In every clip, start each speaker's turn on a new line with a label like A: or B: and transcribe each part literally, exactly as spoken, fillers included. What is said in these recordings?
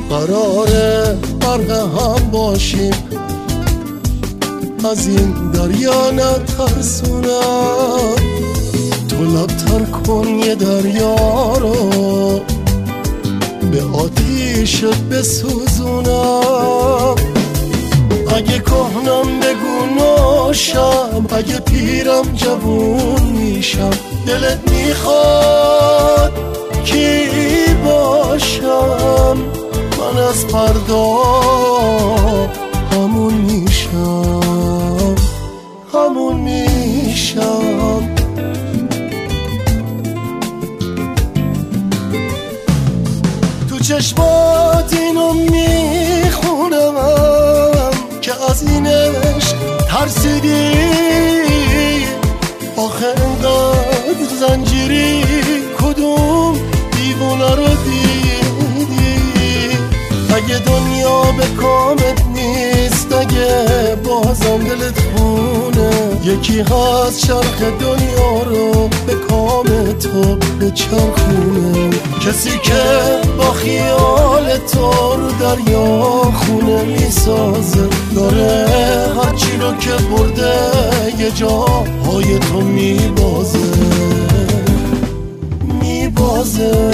A: قراره غرق هم باشیم، از این دریا نترسونم. تو لبتر کن یه دریا رو، به آتیشت بسوزونم. اگه کهنم بگو نوشم، اگه پیرم جوون میشم. دلت میخواد کی باشم، من از فردا همون میشم، همون میشم. تو چشمات اینو میخونم که از این عشق ترسیدی. آخه انقدر زنجیری، کدوم دیوونه رو دیدی؟ اگه دنیا به کامت نیست، اگه بازم دلت خونه، یکی هست چرخ دنیا رو به کام تو بچرخونه. کسی که با خیال تو رو دریا خونه میسازه، داره هرچی رو که برده یه جاهای تو میبازه، میبازه.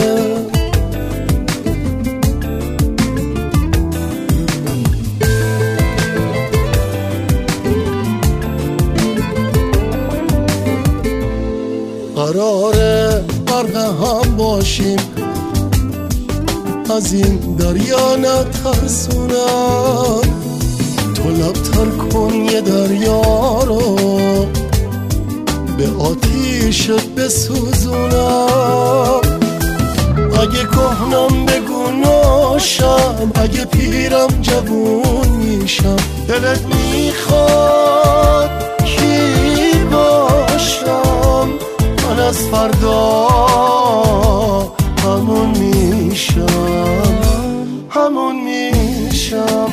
A: قراره غرق هم باشیم، از این دریا نترسونم. تو لبتر کن یه دریا رو، به آتیشت بسوزونم. اگه کهنم بگو نوشم، اگه پیرم جوون میشم. دلت میخواد کی باشم، من از فردا همون میشم، همون میشم.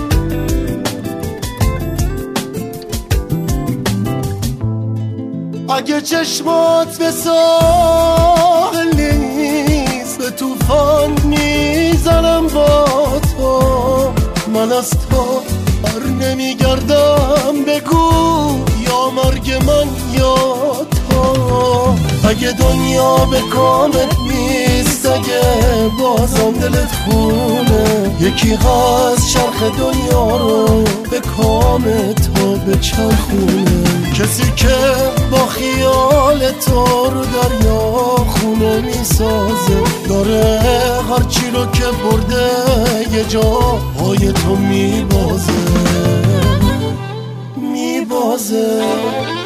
A: اگه چشمات به ساحل نیست، به طوفان میزنم با تو. من از تو بر نمیگردم، بگو یا مرگ من یا تو. اگه دنیا به کامت نیست، اگه بازم دلت خونه، یکی هست چرخ دنیا رو به کام تو بچرخونه. کسی که با خیال تو رو دریا خونه میسازه، داره هرچی رو که برده یه جاهای تو میبازه، میبازه.